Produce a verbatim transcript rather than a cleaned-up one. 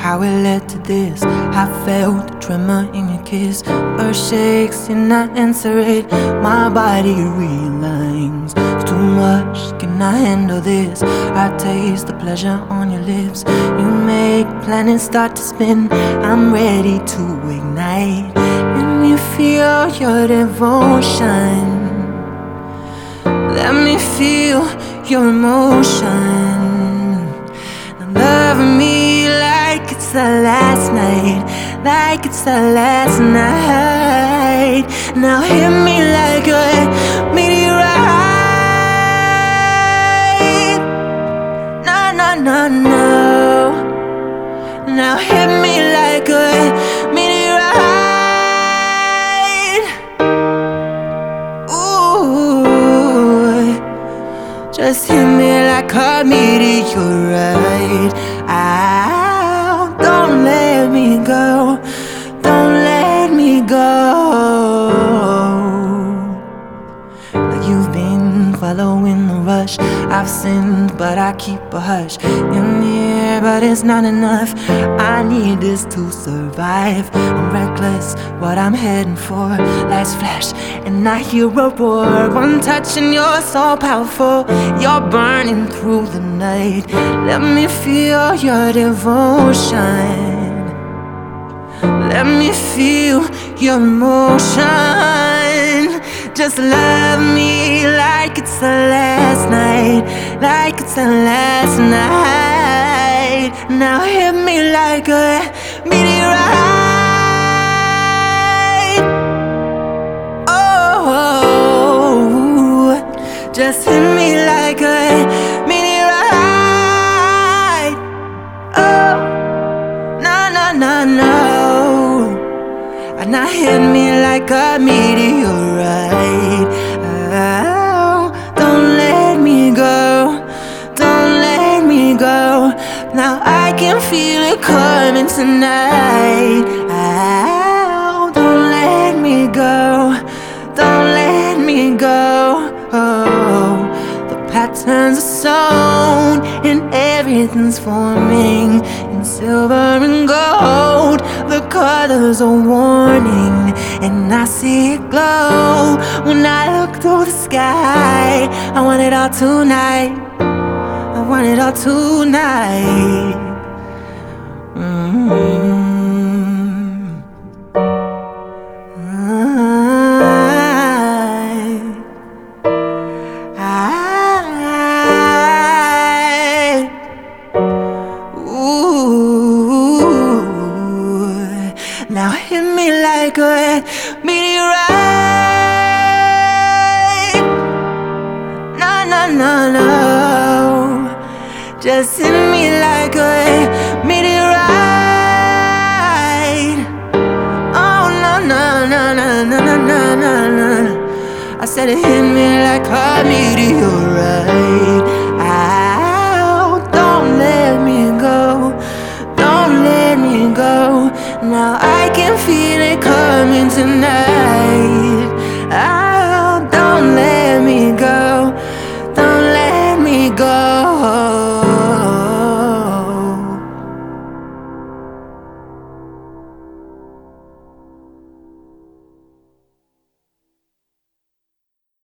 how it led to this. I felt the tremor in your kiss. Earth shakes and I answer it. My body realigns. It's too much, can I handle this? I taste the pleasure on your lips. You make planets start to spin. I'm ready to ignite. Let me feel your devotion. Let me feel your emotion. Now love me like it's the last night, like it's the last night. Now hit me like a meteorite. No, no, no, no. Now hit me like a meteorite. Ooh, just hit me like a meteorite. Ow, don't let me go, don't let me go. Like you've been following the rush. I've sinned, but I keep a hush. You're near, but it's not enough. I need this to survive. I'm reckless, what I'm heading for. Lights flash, and I hear a roar. One touch and you're so powerful. You're burning through the night. Let me feel your devotion. Let me feel your emotion. Just love me like it's the last night, like it's the last night. Now hit me like a meteorite. Oh, just hit me like a meteorite. Oh, no, no, no, no. And now hit me like a meteorite. Oh, don't let me go, don't let me go. Now I can feel it coming tonight. Oh, don't let me go, don't let me go. Oh, the patterns are sewn and everything's forming in silver and gold. The colors are warning, and I see it glow when I look through the sky. I want it all tonight, I want it all tonight. Mm-hmm. I, I, ooh. Now hit me like a meteorite. No, no, no, no. Just hit me like a meteorite. Oh, no, no, no, no, no, no, no, no, no. I said it hit me like a meteorite. Ow, don't let me go, don't let me go. Now I can feel it coming tonight.